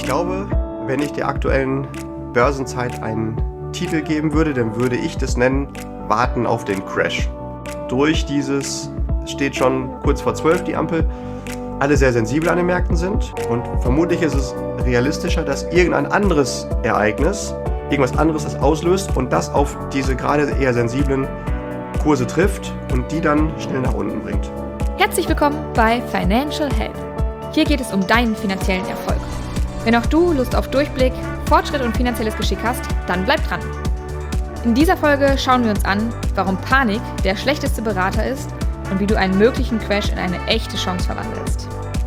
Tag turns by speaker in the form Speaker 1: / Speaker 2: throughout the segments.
Speaker 1: glaube, wenn ich der aktuellen Börsenzeit einen Titel geben würde, dann würde ich das nennen, Warten auf den Crash. Durch dieses, es steht schon kurz vor 12 die Ampel, alle sehr sensibel an den Märkten sind und vermutlich ist es realistischer, dass irgendein anderes Ereignis, irgendwas anderes das auslöst und das auf diese gerade eher sensiblen Kurse trifft und die dann schnell nach unten bringt.
Speaker 2: Herzlich willkommen bei Financial Health. Hier geht es um deinen finanziellen Erfolg. Wenn auch du Lust auf Durchblick, Fortschritt und finanzielles Geschick hast, dann bleib dran. In dieser Folge schauen wir uns an, warum Panik der schlechteste Berater ist und wie du einen möglichen Crash in eine echte Chance verwandelst.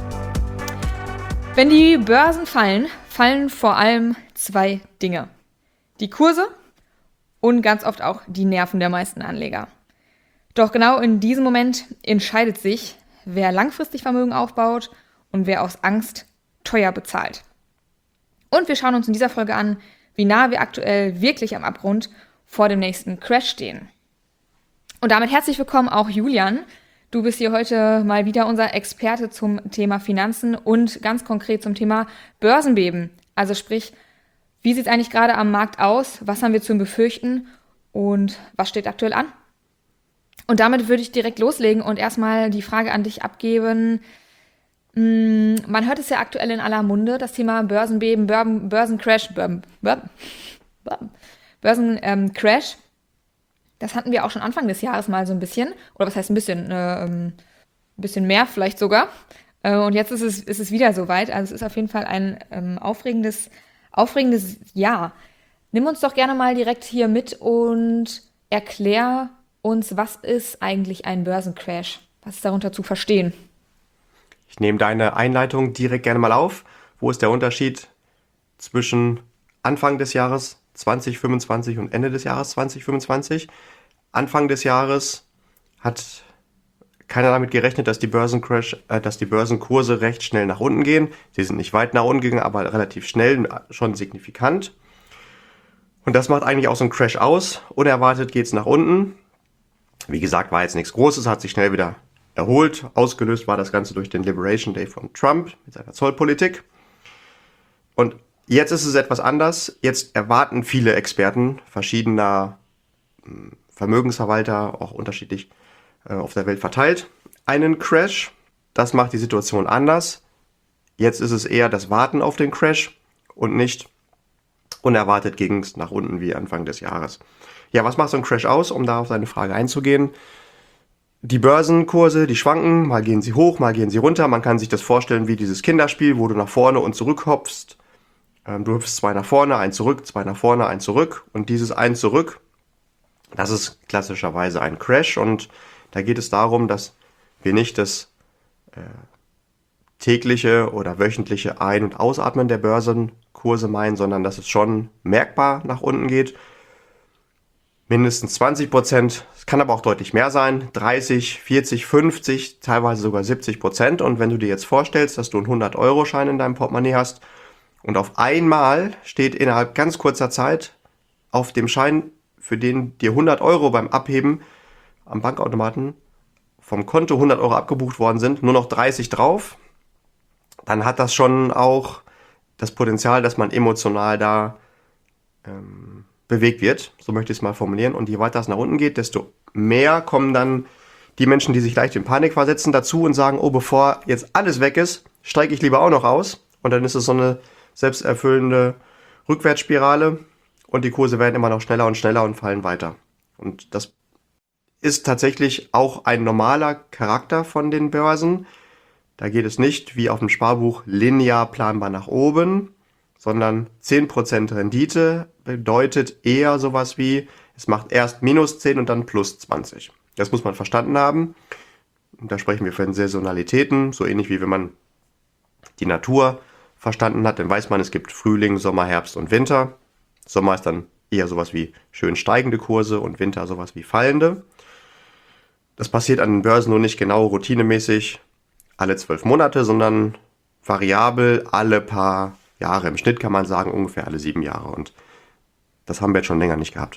Speaker 2: Wenn die Börsen fallen, fallen vor allem zwei Dinge. Die Kurse und ganz oft auch die Nerven der meisten Anleger. Doch genau in diesem Moment entscheidet sich, wer langfristig Vermögen aufbaut und wer aus Angst teuer bezahlt. Und wir schauen uns in dieser Folge an, wie nah wir aktuell wirklich am Abgrund vor dem nächsten Crash stehen. Und damit herzlich willkommen auch Julian. Du bist hier heute mal wieder unser Experte zum Thema Finanzen und ganz konkret zum Thema Börsenbeben. Also sprich, wie sieht es eigentlich gerade am Markt aus? Was haben wir zu befürchten? Und was steht aktuell an? Und damit würde ich direkt loslegen und erstmal die Frage an dich abgeben. Man hört es ja aktuell in aller Munde, das Thema Börsenbeben, Börsencrash. Börsencrash. Das hatten wir auch schon Anfang des Jahres mal so ein bisschen. Oder was heißt ein bisschen mehr vielleicht sogar. Und jetzt ist es wieder soweit. Also es ist auf jeden Fall ein aufregendes Jahr. Nimm uns doch gerne mal direkt hier mit und erklär uns, was ist eigentlich ein Börsencrash? Was ist darunter zu verstehen?
Speaker 1: Ich nehme deine Einleitung direkt gerne mal auf. Wo ist der Unterschied zwischen Anfang des Jahres 2025 und Ende des Jahres 2025? Anfang des Jahres hat keiner damit gerechnet, dass die Börsenkurse recht schnell nach unten gehen. Sie sind nicht weit nach unten gegangen, aber relativ schnell, schon signifikant. Und das macht eigentlich auch so einen Crash aus. Unerwartet geht es nach unten. Wie gesagt, war jetzt nichts Großes, hat sich schnell wieder erholt. Ausgelöst war das Ganze durch den Liberation Day von Trump mit seiner Zollpolitik. Und jetzt ist es etwas anders. Jetzt erwarten viele Experten verschiedener Vermögensverwalter, auch unterschiedlich auf der Welt verteilt, einen Crash. Das macht die Situation anders. Jetzt ist es eher das Warten auf den Crash und nicht unerwartet ging es nach unten wie Anfang des Jahres. Ja, was macht so ein Crash aus, um da auf deine Frage einzugehen? Die Börsenkurse, die schwanken, mal gehen sie hoch, mal gehen sie runter. Man kann sich das vorstellen wie dieses Kinderspiel, wo du nach vorne und zurück hopfst. Du hüpfst zwei nach vorne, ein zurück, zwei nach vorne, ein zurück. Und dieses ein zurück, das ist klassischerweise ein Crash. Und da geht es darum, dass wir nicht das tägliche oder wöchentliche Ein- und Ausatmen der Börsenkurse meinen, sondern dass es schon merkbar nach unten geht. Mindestens 20%, es kann aber auch deutlich mehr sein, 30, 40, 50, teilweise sogar 70%. Und wenn du dir jetzt vorstellst, dass du einen 100-Euro-Schein in deinem Portemonnaie hast und auf einmal steht innerhalb ganz kurzer Zeit auf dem Schein, für den dir 100 Euro beim Abheben am Bankautomaten vom Konto 100 Euro abgebucht worden sind, nur noch 30 drauf, dann hat das schon auch das Potenzial, dass man emotional da bewegt wird, so möchte ich es mal formulieren. Und je weiter es nach unten geht, desto mehr kommen dann die Menschen, die sich leicht in Panik versetzen, dazu und sagen, oh, bevor jetzt alles weg ist, steige ich lieber auch noch aus. Und dann ist es so eine selbsterfüllende Rückwärtsspirale und die Kurse werden immer noch schneller und schneller und fallen weiter. Und das ist tatsächlich auch ein normaler Charakter von den Börsen. Da geht es nicht wie auf dem Sparbuch linear planbar nach oben, sondern 10% Rendite bedeutet eher sowas wie, es macht erst minus 10 und dann plus 20. Das muss man verstanden haben. Da sprechen wir von Saisonalitäten, so ähnlich wie wenn man die Natur verstanden hat, dann weiß man, es gibt Frühling, Sommer, Herbst und Winter. Sommer ist dann eher sowas wie schön steigende Kurse und Winter sowas wie fallende. Das passiert an den Börsen nur nicht genau routinemäßig alle 12 Monate, sondern variabel alle paar Jahre. Im Schnitt kann man sagen ungefähr alle 7 Jahre und das haben wir jetzt schon länger nicht gehabt.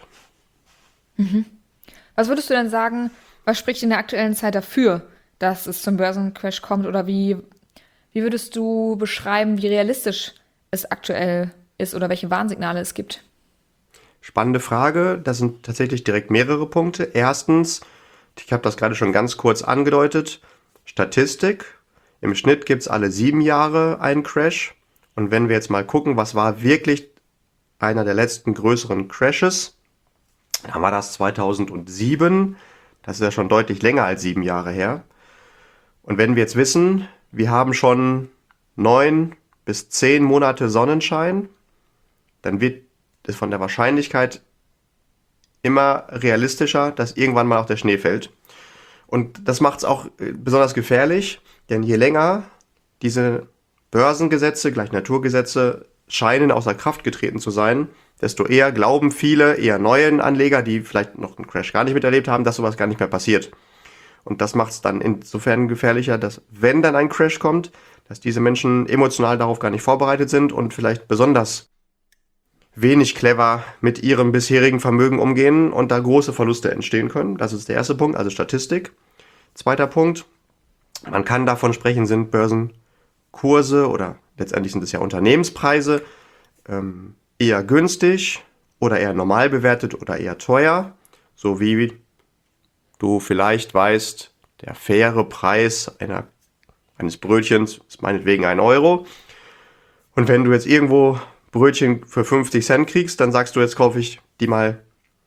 Speaker 2: Was würdest du denn sagen, was spricht in der aktuellen Zeit dafür, dass es zum Börsencrash kommt oder wie würdest du beschreiben, wie realistisch es aktuell ist oder welche Warnsignale es gibt?
Speaker 1: Spannende Frage. Das sind tatsächlich direkt mehrere Punkte. Erstens, ich habe das gerade schon ganz kurz angedeutet, Statistik. Im Schnitt gibt es alle 7 Jahre einen Crash. Und wenn wir jetzt mal gucken, was war wirklich einer der letzten größeren Crashes, dann war das 2007. Das ist ja schon deutlich länger als 7 Jahre her. Und wenn wir jetzt wissen, wir haben schon 9 bis 10 Monate Sonnenschein, dann wird es von der Wahrscheinlichkeit immer realistischer, dass irgendwann mal auch der Schnee fällt. Und das macht es auch besonders gefährlich, denn je länger diese Börsengesetze, gleich Naturgesetze, scheinen außer Kraft getreten zu sein, desto eher glauben viele, eher neuen Anleger, die vielleicht noch einen Crash gar nicht miterlebt haben, dass sowas gar nicht mehr passiert. Und das macht es dann insofern gefährlicher, dass wenn dann ein Crash kommt, dass diese Menschen emotional darauf gar nicht vorbereitet sind und vielleicht besonders wenig clever mit ihrem bisherigen Vermögen umgehen und da große Verluste entstehen können. Das ist der erste Punkt, also Statistik. Zweiter Punkt, man kann davon sprechen, sind Börsenkurse oder letztendlich sind es ja Unternehmenspreise eher günstig oder eher normal bewertet oder eher teuer, so wie du vielleicht weißt, der faire Preis eines Brötchens ist meinetwegen 1 Euro. Und wenn du jetzt irgendwo Brötchen für 50 Cent kriegst, dann sagst du, jetzt kaufe ich die mal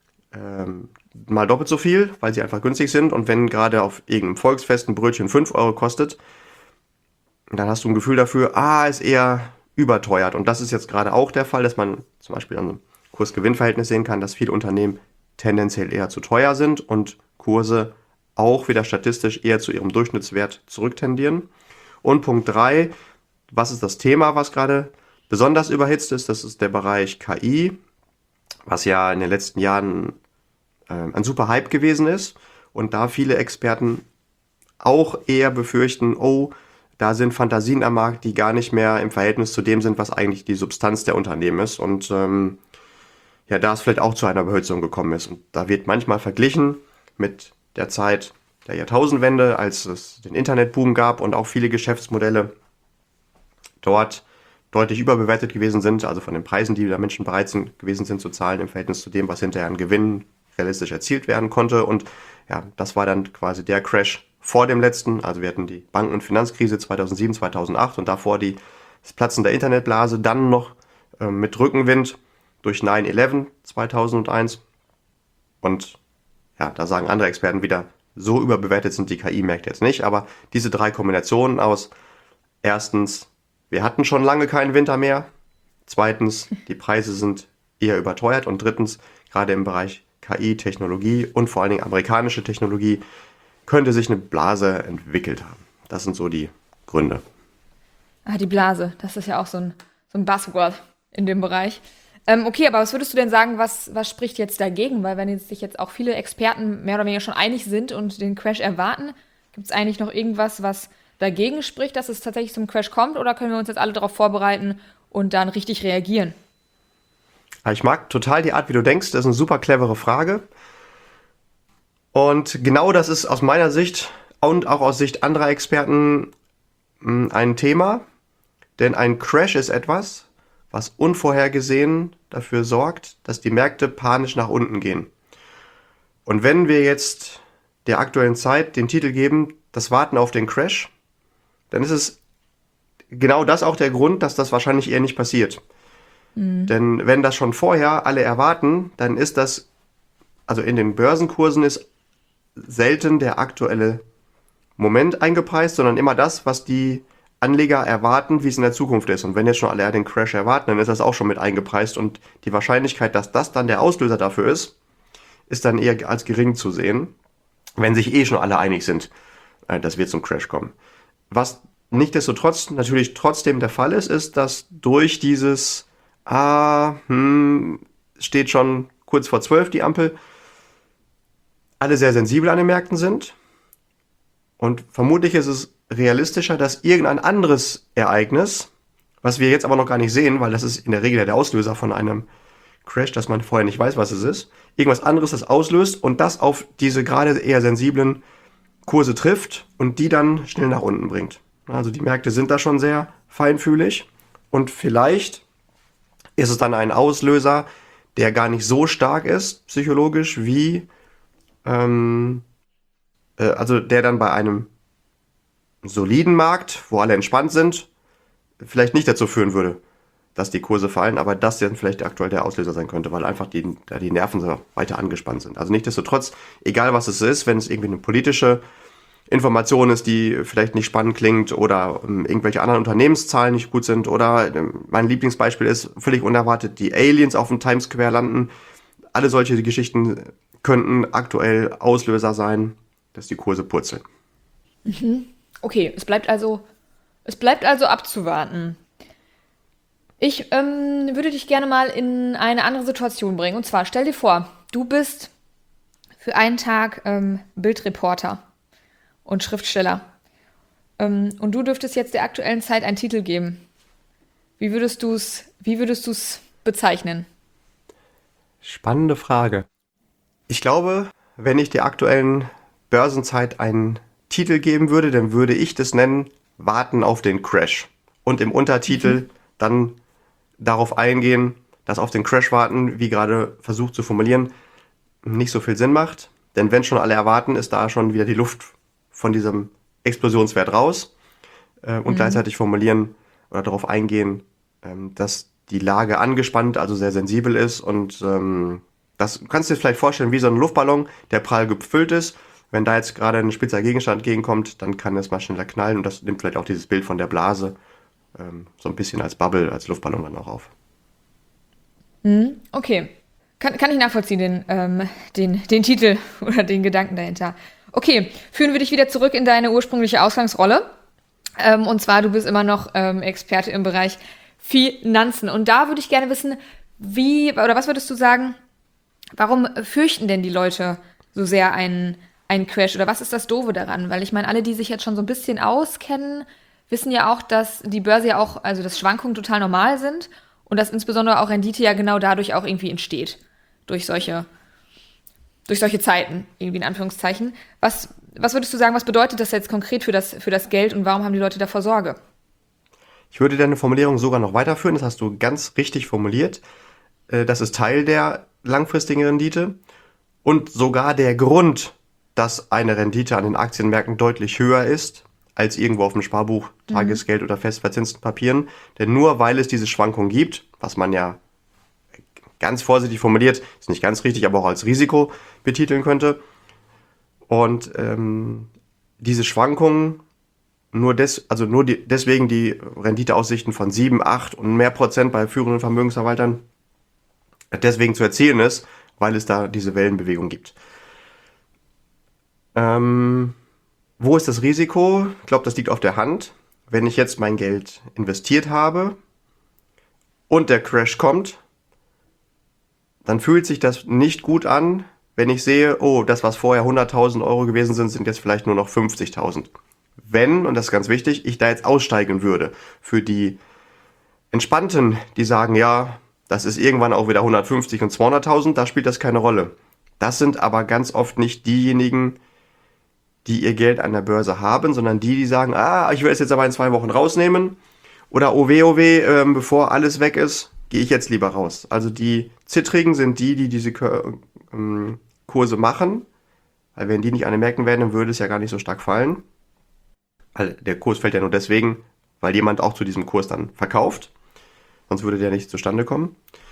Speaker 1: doppelt so viel, weil sie einfach günstig sind. Und wenn gerade auf irgendeinem Volksfest ein Brötchen 5 Euro kostet, dann hast du ein Gefühl dafür, ist eher überteuert. Und das ist jetzt gerade auch der Fall, dass man zum Beispiel an einem Kurs-Gewinn-Verhältnis sehen kann, dass viele Unternehmen tendenziell eher zu teuer sind und Kurse auch wieder statistisch eher zu ihrem Durchschnittswert zurücktendieren. Und Punkt 3, was ist das Thema, was gerade besonders überhitzt ist? Das ist der Bereich KI, was ja in den letzten Jahren ein super Hype gewesen ist. Und da viele Experten auch eher befürchten, da sind Fantasien am Markt, die gar nicht mehr im Verhältnis zu dem sind, was eigentlich die Substanz der Unternehmen ist. Und da es vielleicht auch zu einer Überhitzung gekommen ist. Und da wird manchmal verglichen mit der Zeit der Jahrtausendwende, als es den Internetboom gab und auch viele Geschäftsmodelle dort deutlich überbewertet gewesen sind, also von den Preisen, die da Menschen bereit gewesen sind zu zahlen im Verhältnis zu dem, was hinterher an Gewinn realistisch erzielt werden konnte. Und ja, das war dann quasi der Crash vor dem letzten. Also wir hatten die Banken- und Finanzkrise 2007, 2008 und davor das Platzen der Internetblase, dann noch mit Rückenwind durch 9/11 2001. Und ja, da sagen andere Experten wieder, so überbewertet sind die KI-Märkte jetzt nicht. Aber diese 3 Kombinationen aus erstens, wir hatten schon lange keinen Winter mehr. Zweitens, die Preise sind eher überteuert. Und drittens, gerade im Bereich KI, Technologie und vor allen Dingen amerikanische Technologie, könnte sich eine Blase entwickelt haben. Das sind so die Gründe.
Speaker 2: Die Blase, das ist ja auch so ein Buzzword in dem Bereich. Okay, aber was würdest du denn sagen, was spricht jetzt dagegen? Weil wenn sich jetzt auch viele Experten mehr oder weniger schon einig sind und den Crash erwarten, gibt es eigentlich noch irgendwas, was dagegen spricht, dass es tatsächlich zum Crash kommt? Oder können wir uns jetzt alle darauf vorbereiten und dann richtig reagieren?
Speaker 1: Ich mag total die Art, wie du denkst. Das ist eine super clevere Frage. Und genau das ist aus meiner Sicht und auch aus Sicht anderer Experten ein Thema. Denn ein Crash ist etwas, was unvorhergesehen dafür sorgt, dass die Märkte panisch nach unten gehen. Und wenn wir jetzt der aktuellen Zeit den Titel geben, das Warten auf den Crash, dann ist es genau das auch der Grund, dass das wahrscheinlich eher nicht passiert. Denn wenn das schon vorher alle erwarten, dann ist das, also in den Börsenkursen ist selten der aktuelle Moment eingepreist, sondern immer das, was die Anleger erwarten, wie es in der Zukunft ist. Und wenn jetzt schon alle den Crash erwarten, dann ist das auch schon mit eingepreist. Und die Wahrscheinlichkeit, dass das dann der Auslöser dafür ist dann eher als gering zu sehen, wenn sich schon alle einig sind, dass wir zum Crash kommen. Was nichtsdestotrotz natürlich trotzdem der Fall ist, dass durch dieses steht schon kurz vor 12 die Ampel, alle sehr sensibel an den Märkten sind. Und vermutlich ist es realistischer, dass irgendein anderes Ereignis, was wir jetzt aber noch gar nicht sehen, weil das ist in der Regel der Auslöser von einem Crash, dass man vorher nicht weiß, was es ist, irgendwas anderes das auslöst und das auf diese gerade eher sensiblen Kurse trifft und die dann schnell nach unten bringt. Also die Märkte sind da schon sehr feinfühlig Und vielleicht ist es dann ein Auslöser, der gar nicht so stark ist, psychologisch, wie, also der dann bei einem soliden Markt, wo alle entspannt sind, vielleicht nicht dazu führen würde, dass die Kurse fallen, aber das dann vielleicht aktuell der Auslöser sein könnte, weil einfach die Nerven so weiter angespannt sind. Also nichtsdestotrotz, egal was es ist, wenn es irgendwie eine politische Information ist, die vielleicht nicht spannend klingt oder irgendwelche anderen Unternehmenszahlen nicht gut sind oder mein Lieblingsbeispiel ist völlig unerwartet, die Aliens auf dem Times Square landen. Alle solche Geschichten könnten aktuell Auslöser sein, dass die Kurse purzeln.
Speaker 2: Okay, es bleibt also abzuwarten. Ich würde dich gerne mal in eine andere Situation bringen. Und zwar, stell dir vor, du bist für einen Tag Bildreporter und Schriftsteller. Und du dürftest jetzt der aktuellen Zeit einen Titel geben. Wie würdest du's bezeichnen?
Speaker 1: Spannende Frage. Ich glaube, wenn ich der aktuellen Börsenzeit einen Titel geben würde, dann würde ich das nennen Warten auf den Crash. Und im Untertitel dann darauf eingehen, dass auf den Crash warten, wie gerade versucht zu formulieren, nicht so viel Sinn macht. Denn wenn schon alle erwarten, ist da schon wieder die Luft von diesem Explosionswert raus. Und gleichzeitig formulieren oder darauf eingehen, dass die Lage angespannt, also sehr sensibel ist. Und das kannst du dir vielleicht vorstellen wie so ein Luftballon, der prall gefüllt ist. Wenn da jetzt gerade ein spitzer Gegenstand gegenkommt, dann kann es mal schneller knallen. Und das nimmt vielleicht auch dieses Bild von der Blase so ein bisschen als Bubble, als Luftballon dann auch auf.
Speaker 2: Okay. Kann ich nachvollziehen, den Titel oder den Gedanken dahinter. Okay, führen wir dich wieder zurück in deine ursprüngliche Ausgangsrolle. Und zwar, du bist immer noch Experte im Bereich Finanzen. Und da würde ich gerne wissen, was würdest du sagen, warum fürchten denn die Leute so sehr einen Crash? Oder was ist das Doofe daran? Weil ich meine, alle, die sich jetzt schon so ein bisschen auskennen, wissen ja auch, dass die Börse ja auch, also dass Schwankungen total normal sind und dass insbesondere auch Rendite ja genau dadurch auch irgendwie entsteht. Durch solche Zeiten, irgendwie in Anführungszeichen. Was würdest du sagen, was bedeutet das jetzt konkret für das Geld und warum haben die Leute davor Sorge?
Speaker 1: Ich würde deine Formulierung sogar noch weiterführen, das hast du ganz richtig formuliert. Das ist Teil der langfristigen Rendite und sogar der Grund, dass eine Rendite an den Aktienmärkten deutlich höher ist als irgendwo auf dem Sparbuch, Tagesgeld oder festverzinsten Papieren. Denn nur weil es diese Schwankung gibt, was man ja ganz vorsichtig formuliert, ist nicht ganz richtig, aber auch als Risiko betiteln könnte. Und diese Schwankungen, deswegen die Renditeaussichten von 7, 8 und mehr Prozent bei führenden Vermögensverwaltern deswegen zu erzielen ist, weil es da diese Wellenbewegung gibt. Wo ist das Risiko? Ich glaube, das liegt auf der Hand. Wenn ich jetzt mein Geld investiert habe und der Crash kommt, dann fühlt sich das nicht gut an, wenn ich sehe, oh, das, was vorher 100.000 Euro gewesen sind jetzt vielleicht nur noch 50.000. Wenn, und das ist ganz wichtig, ich da jetzt aussteigen würde. Für die Entspannten, die sagen, ja, das ist irgendwann auch wieder 150 und 200.000, da spielt das keine Rolle. Das sind aber ganz oft nicht diejenigen, die ihr Geld an der Börse haben, sondern die sagen, ich will es jetzt aber in 2 Wochen rausnehmen. Oder oh weh, bevor alles weg ist, gehe ich jetzt lieber raus. Also die Zittrigen sind die diese Kurse machen. Weil wenn die nicht an den Märkten wären, dann würde es ja gar nicht so stark fallen. Weil der Kurs fällt ja nur deswegen, weil jemand auch zu diesem Kurs dann verkauft. Sonst würde der nicht zustande kommen.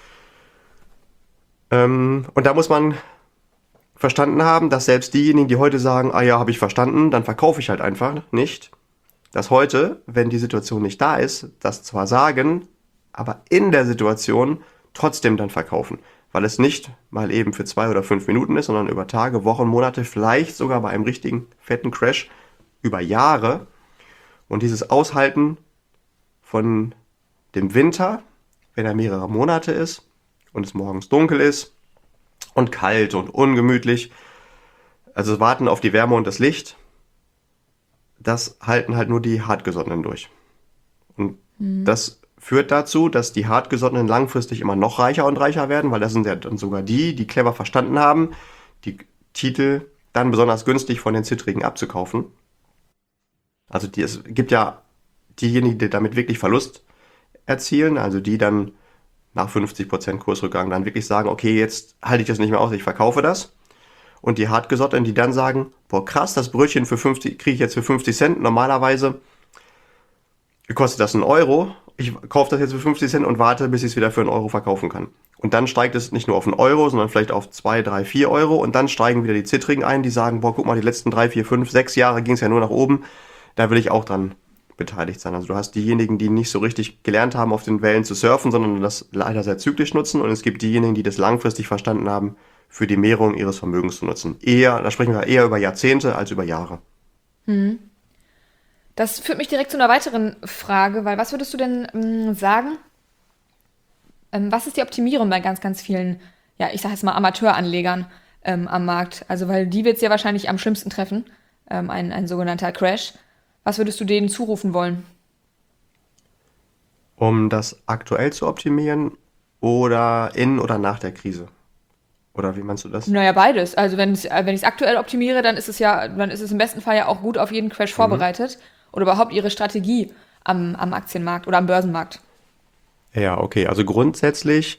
Speaker 1: Und da muss man verstanden haben, dass selbst diejenigen, die heute sagen, ja, habe ich verstanden, dann verkaufe ich halt einfach nicht. Dass heute, wenn die Situation nicht da ist, das zwar sagen, aber in der Situation trotzdem dann verkaufen. Weil es nicht mal eben für 2 oder 5 Minuten ist, sondern über Tage, Wochen, Monate, vielleicht sogar bei einem richtigen fetten Crash über Jahre. Und dieses Aushalten von dem Winter, wenn er mehrere Monate ist und es morgens dunkel ist und kalt und ungemütlich, also warten auf die Wärme und das Licht, das halten halt nur die Hartgesottenen durch. Und das führt dazu, dass die Hartgesottenen langfristig immer noch reicher und reicher werden, weil das sind ja dann sogar die clever verstanden haben, die Titel dann besonders günstig von den Zittrigen abzukaufen. Also es gibt ja diejenigen, die damit wirklich Verlust erzielen, also die dann nach 50% Kursrückgang dann wirklich sagen, okay, jetzt halte ich das nicht mehr aus, ich verkaufe das. Und die Hartgesottenen, die dann sagen, boah krass, das Brötchen kriege ich jetzt für 50 Cent. Normalerweise kostet das 1 Euro. Ich kaufe das jetzt für 50 Cent und warte, bis ich es wieder für 1 Euro verkaufen kann. Und dann steigt es nicht nur auf 1 Euro, sondern vielleicht auf 2, 3, 4 Euro. Und dann steigen wieder die Zittrigen ein, die sagen, boah, guck mal, die letzten 3, 4, 5, 6 Jahre ging es ja nur nach oben. Da will ich auch dran beteiligt sein. Also du hast diejenigen, die nicht so richtig gelernt haben, auf den Wellen zu surfen, sondern das leider sehr zyklisch nutzen. Und es gibt diejenigen, die das langfristig verstanden haben, für die Mehrung ihres Vermögens zu nutzen. Da sprechen wir eher über Jahrzehnte als über Jahre.
Speaker 2: Das führt mich direkt zu einer weiteren Frage, weil was würdest du denn sagen? Was ist die Optimierung bei ganz, ganz vielen, ja, ich sag jetzt mal Amateuranlegern am Markt? Also, weil die wird es ja wahrscheinlich am schlimmsten treffen, ein sogenannter Crash. Was würdest du denen zurufen wollen?
Speaker 1: Um das aktuell zu optimieren oder in oder nach der Krise? Oder wie meinst du das?
Speaker 2: Naja, beides. Also wenn ich es aktuell optimiere, dann ist es im besten Fall ja auch gut auf jeden Crash vorbereitet. Oder überhaupt ihre Strategie am Aktienmarkt oder am Börsenmarkt.
Speaker 1: Ja, okay. Also grundsätzlich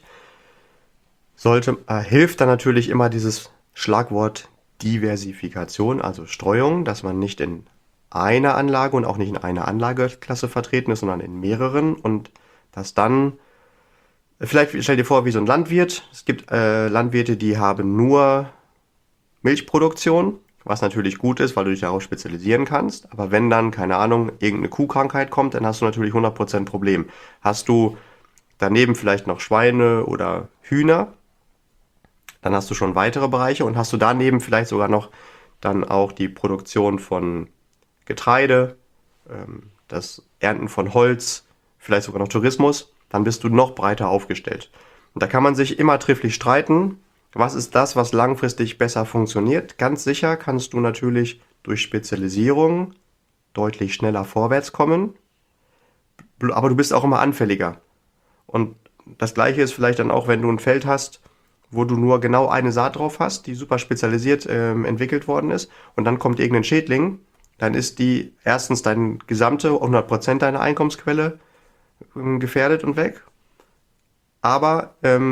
Speaker 1: hilft dann natürlich immer dieses Schlagwort Diversifikation, also Streuung, dass man nicht in einer Anlage und auch nicht in einer Anlageklasse vertreten ist, sondern in mehreren und dass dann, vielleicht stell dir vor, wie so ein Landwirt. Es gibt Landwirte, die haben nur Milchproduktion, was natürlich gut ist, weil du dich darauf spezialisieren kannst. Aber wenn dann, keine Ahnung, irgendeine Kuhkrankheit kommt, dann hast du natürlich 100% Problem. Hast du daneben vielleicht noch Schweine oder Hühner, dann hast du schon weitere Bereiche und hast du daneben vielleicht sogar noch dann auch die Produktion von Getreide, das Ernten von Holz, vielleicht sogar noch Tourismus, dann bist du noch breiter aufgestellt. Und da kann man sich immer trefflich streiten, was ist das, was langfristig besser funktioniert. Ganz sicher kannst du natürlich durch Spezialisierung deutlich schneller vorwärts kommen, aber du bist auch immer anfälliger. Und das Gleiche ist vielleicht dann auch, wenn du ein Feld hast, wo du nur genau eine Saat drauf hast, die super spezialisiert entwickelt worden ist und dann kommt irgendein Schädling, dann ist die erstens deine gesamte 100% deiner Einkommensquelle gefährdet und weg. Aber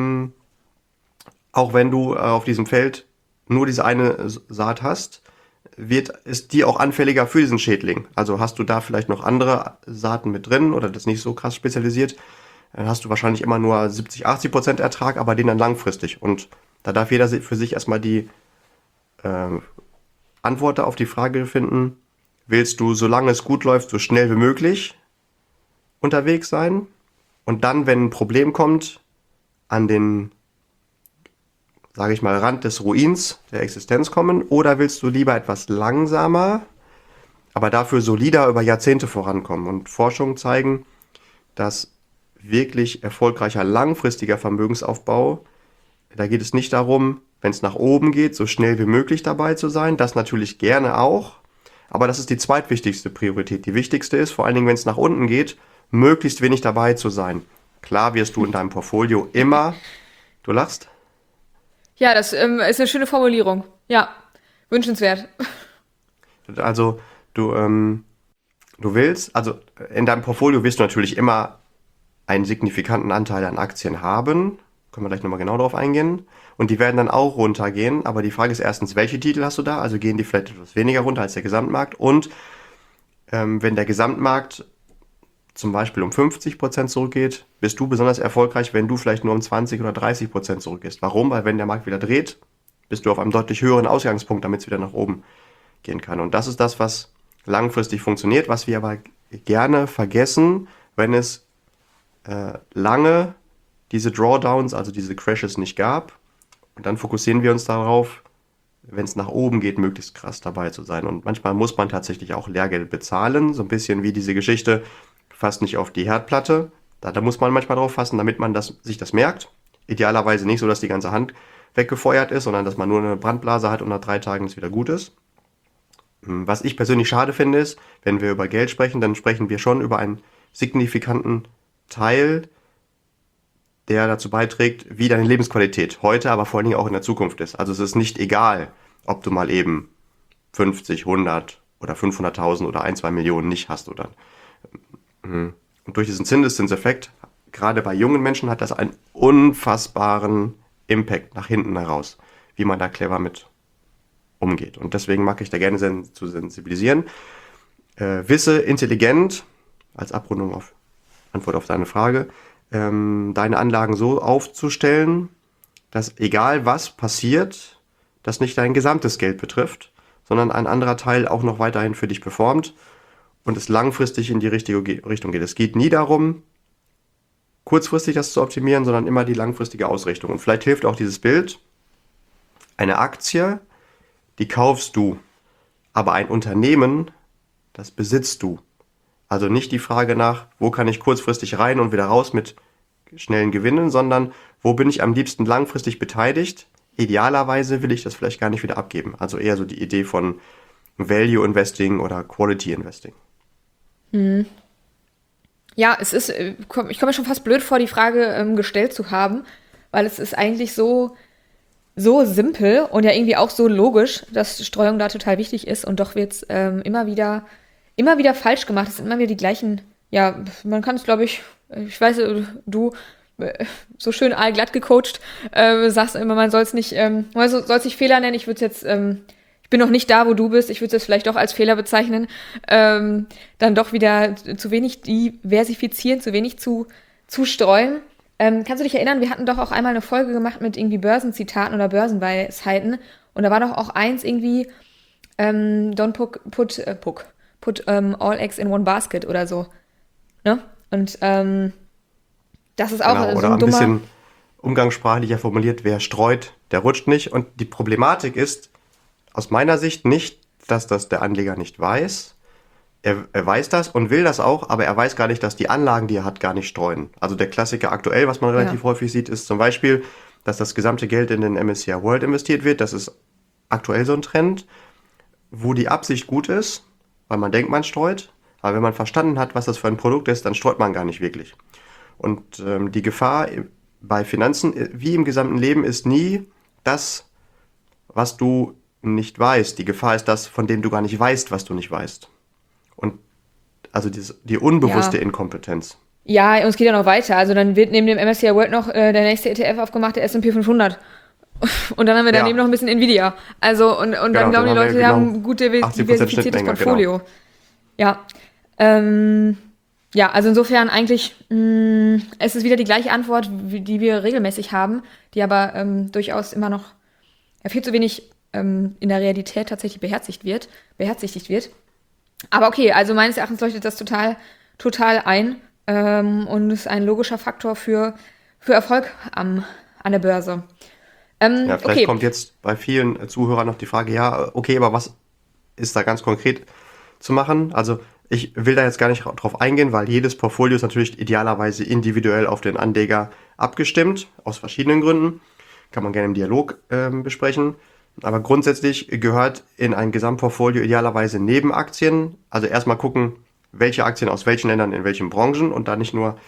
Speaker 1: auch wenn du auf diesem Feld nur diese eine Saat hast, ist die auch anfälliger für diesen Schädling. Also hast du da vielleicht noch andere Saaten mit drin oder das nicht so krass spezialisiert, dann hast du wahrscheinlich immer nur 70-80% Ertrag, aber den dann langfristig. Und da darf jeder für sich erstmal die Antwort auf die Frage finden, willst du, solange es gut läuft, so schnell wie möglich unterwegs sein und dann, wenn ein Problem kommt, an den, sage ich mal, Rand des Ruins der Existenz kommen, oder willst du lieber etwas langsamer, aber dafür solider über Jahrzehnte vorankommen? Und Forschungen zeigen, dass wirklich erfolgreicher langfristiger Vermögensaufbau, da geht es nicht darum, wenn es nach oben geht, so schnell wie möglich dabei zu sein, das natürlich gerne auch, aber das ist die zweitwichtigste Priorität. Die wichtigste ist, vor allen Dingen, wenn es nach unten geht, möglichst wenig dabei zu sein. Klar wirst du in deinem Portfolio immer, du lachst?
Speaker 2: Ja, das ist eine schöne Formulierung. Ja, wünschenswert.
Speaker 1: Also du willst, also in deinem Portfolio wirst du natürlich immer einen signifikanten Anteil an Aktien haben. Können wir gleich nochmal genau darauf eingehen. Und die werden dann auch runtergehen. Aber die Frage ist erstens, welche Titel hast du da? Also gehen die vielleicht etwas weniger runter als der Gesamtmarkt? Und wenn der Gesamtmarkt zum Beispiel um 50% zurückgeht, bist du besonders erfolgreich, wenn du vielleicht nur um 20 oder 30% zurückgehst. Warum? Weil wenn der Markt wieder dreht, bist du auf einem deutlich höheren Ausgangspunkt, damit es wieder nach oben gehen kann. Und das ist das, was langfristig funktioniert, was wir aber gerne vergessen, wenn es lange diese Drawdowns, also diese Crashes nicht gab. Und dann fokussieren wir uns darauf, wenn es nach oben geht, möglichst krass dabei zu sein. Und manchmal muss man tatsächlich auch Lehrgeld bezahlen, so ein bisschen wie diese Geschichte, fasst nicht auf die Herdplatte. Da muss man manchmal drauf fassen, damit man sich das merkt. Idealerweise nicht so, dass die ganze Hand weggefeuert ist, sondern dass man nur eine Brandblase hat und nach 3 Tagen es wieder gut ist. Was ich persönlich schade finde, ist, wenn wir über Geld sprechen, dann sprechen wir schon über einen signifikanten Teil, der dazu beiträgt, wie deine Lebensqualität heute, aber vor allen Dingen auch in der Zukunft ist. Also es ist nicht egal, ob du mal eben 50, 100 oder 500.000 oder 1, 2 Millionen nicht hast oder. Und durch diesen Zinseszinseffekt gerade bei jungen Menschen hat das einen unfassbaren Impact nach hinten heraus, wie man da clever mit umgeht. Und deswegen mag ich da gerne zu sensibilisieren. Wisse intelligent, als Abrundung auf Antwort auf deine Frage, deine Anlagen so aufzustellen, dass egal was passiert, das nicht dein gesamtes Geld betrifft, sondern ein anderer Teil auch noch weiterhin für dich performt und es langfristig in die richtige Richtung geht. Es geht nie darum, kurzfristig das zu optimieren, sondern immer die langfristige Ausrichtung. Und vielleicht hilft auch dieses Bild, eine Aktie, die kaufst du, aber ein Unternehmen, das besitzt du. Also nicht die Frage nach, wo kann ich kurzfristig rein und wieder raus mit schnellen Gewinnen, sondern wo bin ich am liebsten langfristig beteiligt? Idealerweise will ich das vielleicht gar nicht wieder abgeben. Also eher so die Idee von Value Investing oder Quality Investing.
Speaker 2: Ja, ich komme mir schon fast blöd vor, die Frage gestellt zu haben, weil es ist eigentlich so simpel und ja irgendwie auch so logisch, dass Streuung da total wichtig ist und doch wird es immer wieder falsch gemacht. Es sind immer wieder die gleichen, ja, man kann es, glaube ich weiß, du so schön allglatt gecoacht, sagst immer, man soll es nicht Fehler nennen. Ich würde es jetzt, ich bin noch nicht da, wo du bist, ich würde es jetzt vielleicht doch als Fehler bezeichnen, dann doch wieder zu wenig diversifizieren, zu wenig zu streuen. Kannst du dich erinnern, wir hatten doch auch einmal eine Folge gemacht mit irgendwie Börsenzitaten oder Börsenweisheiten und da war doch auch eins irgendwie, don't put all eggs in one basket oder so, ne? Und das ist auch
Speaker 1: Genau,
Speaker 2: so
Speaker 1: oder
Speaker 2: ein
Speaker 1: ein
Speaker 2: dummer...
Speaker 1: bisschen umgangssprachlicher formuliert, wer streut, der rutscht nicht. Und die Problematik ist aus meiner Sicht nicht, dass das der Anleger nicht weiß. Er weiß das und will das auch, aber er weiß gar nicht, dass die Anlagen, die er hat, gar nicht streuen. Also der Klassiker aktuell, was man relativ häufig sieht, ist zum Beispiel, dass das gesamte Geld in den MSCI World investiert wird. Das ist aktuell so ein Trend, wo die Absicht gut ist, weil man denkt, man streut. Aber wenn man verstanden hat, was das für ein Produkt ist, dann streut man gar nicht wirklich. Und die Gefahr bei Finanzen, wie im gesamten Leben, ist nie das, was du nicht weißt. Die Gefahr ist das, von dem du gar nicht weißt, was du nicht weißt. Und also die unbewusste Inkompetenz.
Speaker 2: Ja, und es geht ja noch weiter. Also dann wird neben dem MSCI World noch der nächste ETF aufgemacht, der S&P 500. Und dann haben wir daneben noch ein bisschen Nvidia. Also und dann glauben die Leute, sie haben ein gut diversifiziertes Portfolio. Genau. Ja. Ja, also insofern eigentlich, es ist wieder die gleiche Antwort, die wir regelmäßig haben, die aber durchaus immer noch viel zu wenig in der Realität tatsächlich beherzigt wird. Aber okay, also meines Erachtens leuchtet das total ein und ist ein logischer Faktor für Erfolg an der Börse.
Speaker 1: Ja, vielleicht kommt jetzt bei vielen Zuhörern noch die Frage, ja, okay, aber was ist da ganz konkret zu machen? Also ich will da jetzt gar nicht drauf eingehen, weil jedes Portfolio ist natürlich idealerweise individuell auf den Anleger abgestimmt, aus verschiedenen Gründen. Kann man gerne im Dialog besprechen. Aber grundsätzlich gehört in ein Gesamtportfolio idealerweise neben Aktien, also erstmal gucken, welche Aktien aus welchen Ländern, in welchen Branchen und da nicht nur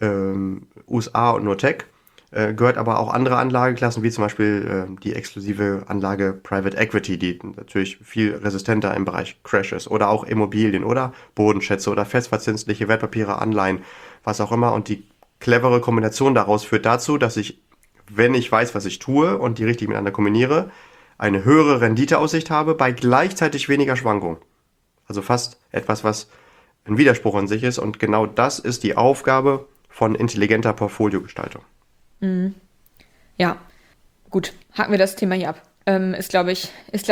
Speaker 1: USA und nur Tech, gehört aber auch andere Anlageklassen, wie zum Beispiel die exklusive Anlage Private Equity, die natürlich viel resistenter im Bereich Crash ist, oder auch Immobilien oder Bodenschätze oder festverzinsliche Wertpapiere, Anleihen, was auch immer. Und die clevere Kombination daraus führt dazu, dass ich, wenn ich weiß, was ich tue und die richtig miteinander kombiniere, eine höhere Renditeaussicht habe bei gleichzeitig weniger Schwankung. Also fast etwas, was ein Widerspruch in sich ist. Und genau das ist die Aufgabe von intelligenter Portfoliogestaltung.
Speaker 2: Ja, gut, haken wir das Thema hier ab. Ist, glaube ich,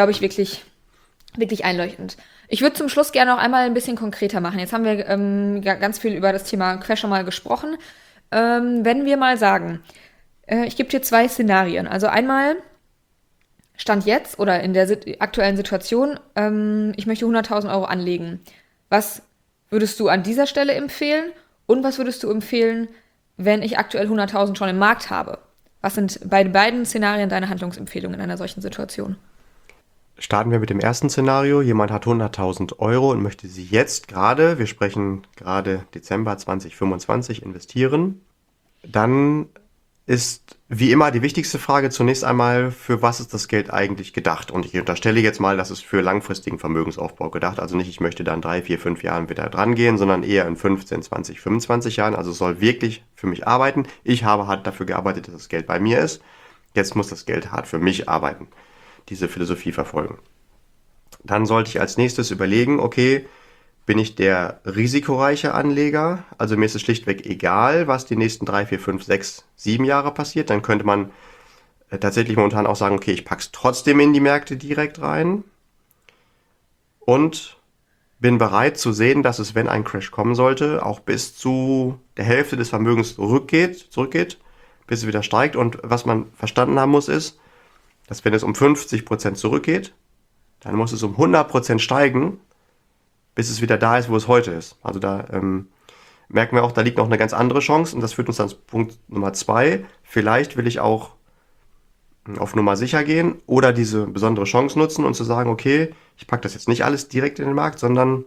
Speaker 2: wirklich einleuchtend. Ich würde zum Schluss gerne noch einmal ein bisschen konkreter machen. Jetzt haben wir ganz viel über das Thema Crash schon mal gesprochen. Wenn wir mal sagen, ich gebe dir 2 Szenarien. Also einmal Stand jetzt oder in der aktuellen Situation, ich möchte 100.000 Euro anlegen. Was würdest du an dieser Stelle empfehlen? Und was würdest du empfehlen, wenn ich aktuell 100.000 schon im Markt habe? Was sind bei beiden Szenarien deine Handlungsempfehlungen in einer solchen Situation?
Speaker 1: Starten wir mit dem ersten Szenario. Jemand hat 100.000 Euro und möchte sie jetzt gerade, wir sprechen gerade Dezember 2025, investieren. Dann ist wie immer die wichtigste Frage zunächst einmal, für was ist das Geld eigentlich gedacht? Und ich unterstelle jetzt mal, das ist für langfristigen Vermögensaufbau gedacht. Also nicht, ich möchte dann 3, 4, 5 Jahren wieder dran gehen, sondern eher in 15, 20, 25 Jahren. Also es soll wirklich für mich arbeiten. Ich habe hart dafür gearbeitet, dass das Geld bei mir ist. Jetzt muss das Geld hart für mich arbeiten. Diese Philosophie verfolgen. Dann sollte ich als nächstes überlegen, okay, bin ich der risikoreiche Anleger? Also mir ist es schlichtweg egal, was die nächsten 3, 4, 5, 6, 7 Jahre passiert. Dann könnte man tatsächlich momentan auch sagen, okay, ich pack's trotzdem in die Märkte direkt rein und bin bereit zu sehen, dass es, wenn ein Crash kommen sollte, auch bis zu der Hälfte des Vermögens zurückgeht, bis es wieder steigt. Und was man verstanden haben muss, ist, dass wenn es um 50% zurückgeht, dann muss es um 100% steigen, bis es wieder da ist, wo es heute ist. Also da merken wir auch, da liegt noch eine ganz andere Chance und das führt uns dann zu Punkt Nummer 2. Vielleicht will ich auch auf Nummer sicher gehen oder diese besondere Chance nutzen und zu sagen, okay, ich packe das jetzt nicht alles direkt in den Markt, sondern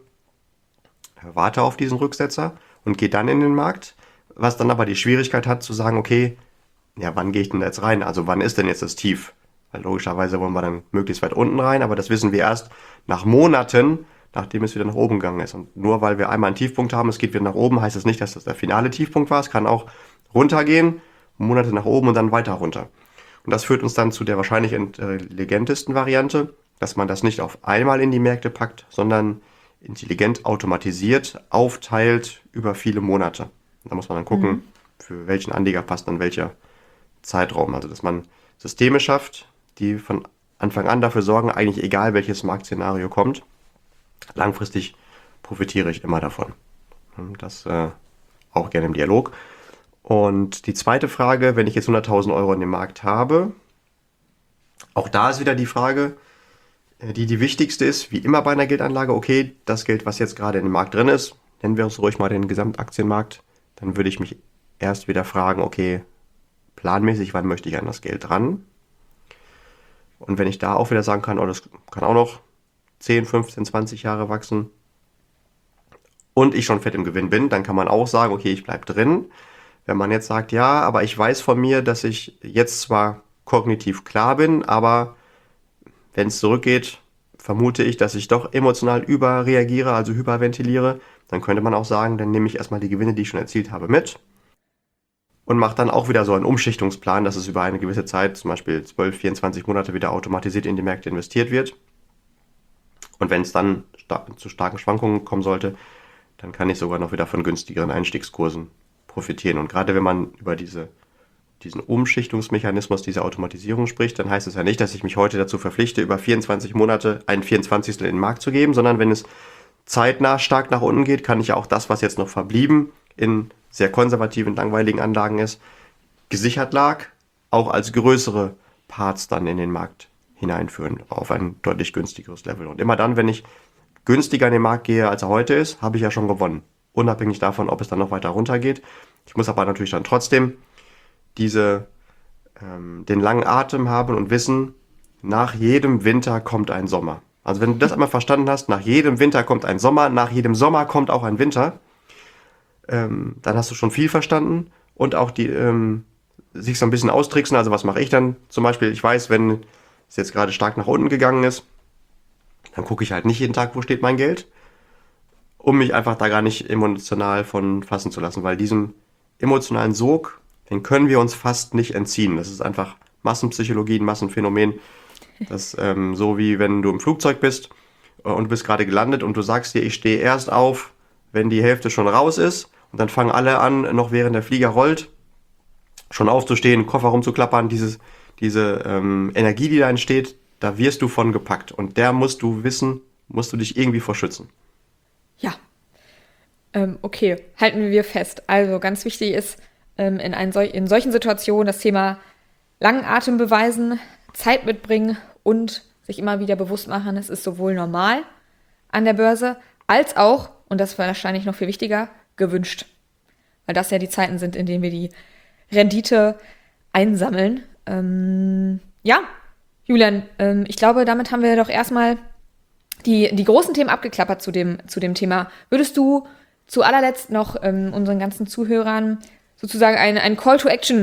Speaker 1: warte auf diesen Rücksetzer und gehe dann in den Markt, was dann aber die Schwierigkeit hat zu sagen, okay, ja, wann gehe ich denn jetzt rein? Also wann ist denn jetzt das Tief? Weil logischerweise wollen wir dann möglichst weit unten rein, aber das wissen wir erst nach Monaten, nachdem es wieder nach oben gegangen ist. Und nur weil wir einmal einen Tiefpunkt haben, es geht wieder nach oben, heißt das nicht, dass das der finale Tiefpunkt war. Es kann auch runtergehen, Monate nach oben und dann weiter runter. Und das führt uns dann zu der wahrscheinlich intelligentesten Variante, dass man das nicht auf einmal in die Märkte packt, sondern intelligent automatisiert aufteilt über viele Monate. Und da muss man dann gucken, für welchen Anleger passt dann welcher Zeitraum. Also dass man Systeme schafft, die von Anfang an dafür sorgen, eigentlich egal welches Marktszenario kommt, langfristig profitiere ich immer davon. Das auch gerne im Dialog. Und die zweite Frage, wenn ich jetzt 100.000 Euro in dem Markt habe, auch da ist wieder die Frage, die wichtigste ist, wie immer bei einer Geldanlage, okay, das Geld, was jetzt gerade in dem Markt drin ist, nennen wir uns ruhig mal den Gesamtaktienmarkt, dann würde ich mich erst wieder fragen, okay, planmäßig, wann möchte ich an das Geld ran? Und wenn ich da auch wieder sagen kann, oh, das kann auch noch 10, 15, 20 Jahre wachsen und ich schon fett im Gewinn bin, dann kann man auch sagen, okay, ich bleibe drin. Wenn man jetzt sagt, ja, aber ich weiß von mir, dass ich jetzt zwar kognitiv klar bin, aber wenn es zurückgeht, vermute ich, dass ich doch emotional überreagiere, also hyperventiliere, dann könnte man auch sagen, dann nehme ich erstmal die Gewinne, die ich schon erzielt habe, mit und mache dann auch wieder so einen Umschichtungsplan, dass es über eine gewisse Zeit, zum Beispiel 12, 24 Monate, wieder automatisiert in die Märkte investiert wird. Und wenn es dann zu starken Schwankungen kommen sollte, dann kann ich sogar noch wieder von günstigeren Einstiegskursen profitieren. Und gerade wenn man über diesen Umschichtungsmechanismus, diese Automatisierung spricht, dann heißt es ja nicht, dass ich mich heute dazu verpflichte, über 24 Monate einen 24. in den Markt zu geben, sondern wenn es zeitnah stark nach unten geht, kann ich ja auch das, was jetzt noch verblieben in sehr konservativen, langweiligen Anlagen ist, gesichert lag, auch als größere Parts dann in den Markt hineinführen, auf ein deutlich günstigeres Level. Und immer dann, wenn ich günstiger in den Markt gehe, als er heute ist, habe ich ja schon gewonnen. Unabhängig davon, ob es dann noch weiter runter geht. Ich muss aber natürlich dann trotzdem den langen Atem haben und wissen, nach jedem Winter kommt ein Sommer. Also wenn du das einmal verstanden hast, nach jedem Winter kommt ein Sommer, nach jedem Sommer kommt auch ein Winter, dann hast du schon viel verstanden und auch sich so ein bisschen austricksen. Also was mache ich dann? Zum Beispiel, ich weiß, wenn es jetzt gerade stark nach unten gegangen ist, dann gucke ich halt nicht jeden Tag, wo steht mein Geld, um mich einfach da gar nicht emotional von fassen zu lassen, weil diesen emotionalen Sog, den können wir uns fast nicht entziehen. Das ist einfach Massenpsychologie, ein Massenphänomen. Das so wie wenn du im Flugzeug bist und du bist gerade gelandet und du sagst dir, ich stehe erst auf, wenn die Hälfte schon raus ist und dann fangen alle an, noch während der Flieger rollt, schon aufzustehen, Koffer rumzuklappern, diese Energie, die da entsteht, da wirst du von gepackt und der musst du wissen, musst du dich irgendwie vor schützen.
Speaker 2: Ja, okay, halten wir fest. Also ganz wichtig ist in solchen Situationen das Thema langen Atem beweisen, Zeit mitbringen und sich immer wieder bewusst machen, es ist sowohl normal an der Börse als auch, und das war wahrscheinlich noch viel wichtiger, gewünscht. Weil das ja die Zeiten sind, in denen wir die Rendite einsammeln. Ja, Julian, ich glaube, damit haben wir doch erstmal die großen Themen abgeklappert zu dem Thema. Würdest du zu allerletzt noch unseren ganzen Zuhörern sozusagen einen Call to Action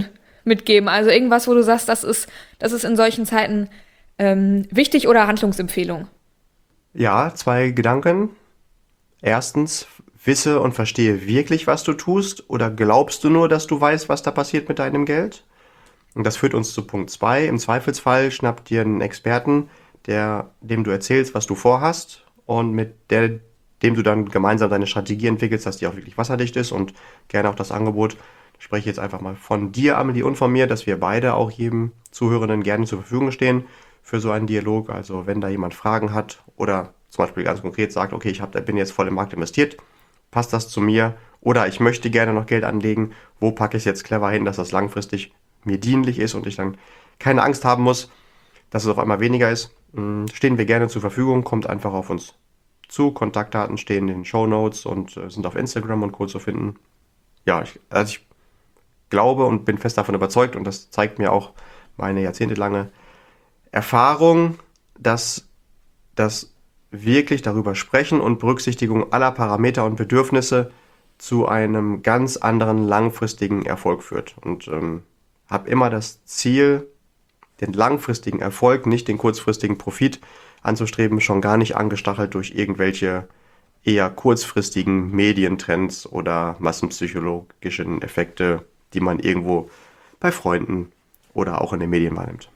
Speaker 2: mitgeben? Also irgendwas, wo du sagst, das ist in solchen Zeiten wichtig oder Handlungsempfehlung?
Speaker 1: Ja, 2 Gedanken. Erstens, wisse und verstehe wirklich, was du tust, oder glaubst du nur, dass du weißt, was da passiert mit deinem Geld? Und das führt uns zu Punkt 2. Im Zweifelsfall schnapp dir einen Experten, dem du erzählst, was du vorhast, und dem du dann gemeinsam deine Strategie entwickelst, dass die auch wirklich wasserdicht ist, und gerne auch das Angebot. Ich spreche jetzt einfach mal von dir, Amelie, und von mir, dass wir beide auch jedem Zuhörenden gerne zur Verfügung stehen für so einen Dialog. Also wenn da jemand Fragen hat oder zum Beispiel ganz konkret sagt, okay, bin jetzt voll im Markt investiert, passt das zu mir, oder ich möchte gerne noch Geld anlegen, wo packe ich es jetzt clever hin, dass das langfristig mir dienlich ist und ich dann keine Angst haben muss, dass es auf einmal weniger ist, stehen wir gerne zur Verfügung. Kommt einfach auf uns zu. Kontaktdaten stehen in den Shownotes und sind auf Instagram und Co. zu finden. Ja, ich glaube und bin fest davon überzeugt, und das zeigt mir auch meine jahrzehntelange Erfahrung, dass das wirklich darüber sprechen und Berücksichtigung aller Parameter und Bedürfnisse zu einem ganz anderen langfristigen Erfolg führt. Und habe immer das Ziel, den langfristigen Erfolg, nicht den kurzfristigen Profit anzustreben, schon gar nicht angestachelt durch irgendwelche eher kurzfristigen Medientrends oder massenpsychologischen Effekte, die man irgendwo bei Freunden oder auch in den Medien wahrnimmt.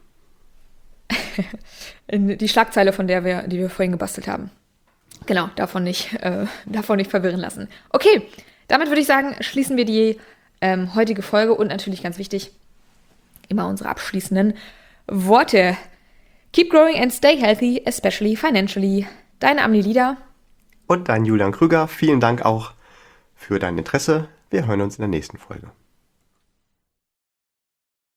Speaker 2: Die Schlagzeile, die wir vorhin gebastelt haben. Genau, davon nicht verwirren lassen. Okay, damit würde ich sagen, schließen wir die heutige Folge, und natürlich ganz wichtig, immer unsere abschließenden Worte. Keep growing and stay healthy, especially financially. Deine Amelie Lieder.
Speaker 1: Und dein Julian Krüger. Vielen Dank auch für dein Interesse. Wir hören uns in der nächsten Folge.